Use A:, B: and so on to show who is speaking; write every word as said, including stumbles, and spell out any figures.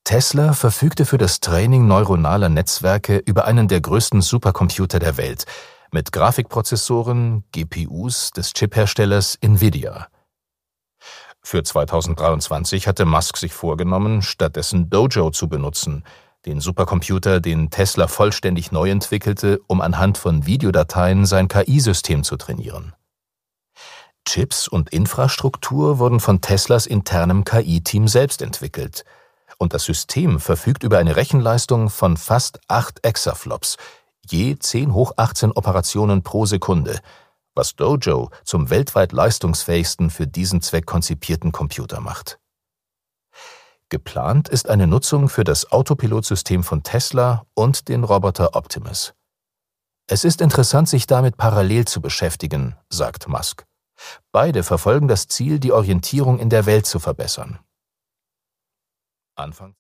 A: Tesla verfügte für das Training neuronaler Netzwerke über einen der größten Supercomputer der Welt mit Grafikprozessoren, G P Us des Chipherstellers Nvidia. Für zweitausenddreiundzwanzig hatte Musk sich vorgenommen, stattdessen Dojo zu benutzen, den Supercomputer, den Tesla vollständig neu entwickelte, um anhand von Videodateien sein K I-System zu trainieren. Chips und Infrastruktur wurden von Teslas internem K I-Team selbst entwickelt, und das System verfügt über eine Rechenleistung von fast acht Exaflops, je zehn hoch achtzehn Operationen pro Sekunde, was Dojo zum weltweit leistungsfähigsten für diesen Zweck konzipierten Computer macht. Geplant ist eine Nutzung für das Autopilotsystem von Tesla und den Roboter Optimus. Es ist interessant, sich damit parallel zu beschäftigen, sagt Musk. Beide verfolgen das Ziel, die Orientierung in der Welt zu verbessern. Anfang